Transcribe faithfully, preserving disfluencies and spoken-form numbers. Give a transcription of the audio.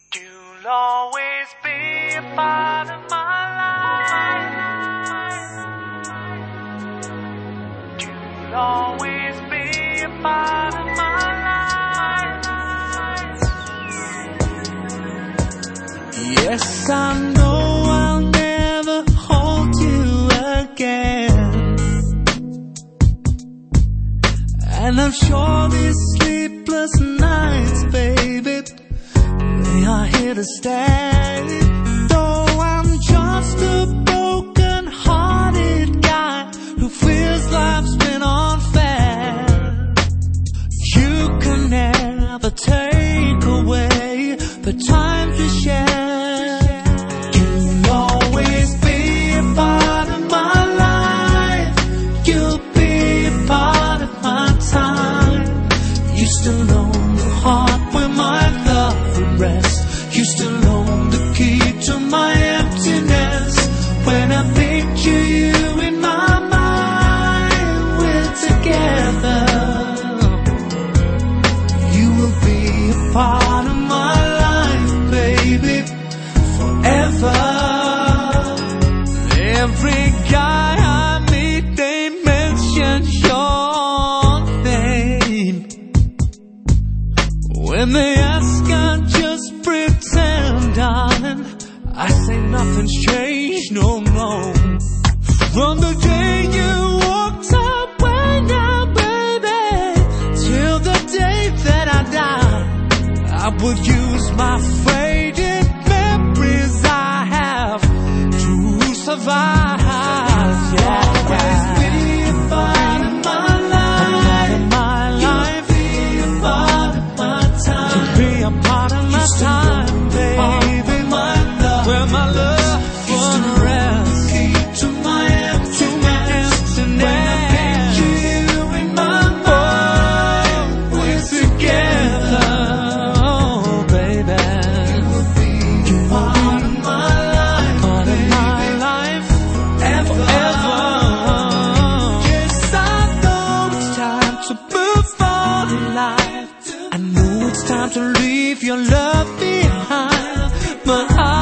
You'll always be a part of my life. You'll always be a part of my life. Yes, I know I'll never hold you again, and I'm sure these sleepless nights, baby, they are here to stay. Though I'm just a broken-hearted guy who feels life's been unfair, you can never take away the time to share. You'll always be a part of my life. You'll be a part of my time. You still own the heart where my love would rest. You still own the key to my emptiness. When I picture you in my mind, we're together. You will be a part of my life, baby, forever. Every guy I meet, they mention your name. When they ask, I just pretend, darling. I say nothing's changed, no, no. From the day you walked away now, baby, till the day that I die, I would use my faded memories I have to survive. Yeah. Always be a part of my life. My life. Be a part of my time. To be a part of my time, baby. My love, where my love would rest. Key to my emptiness. When I picture you in my mind, we're together. Oh, baby, you will be a part of my life, part of my life, forever. Yes, I know it's time to move on in life. I know it's time to leave your love behind, but I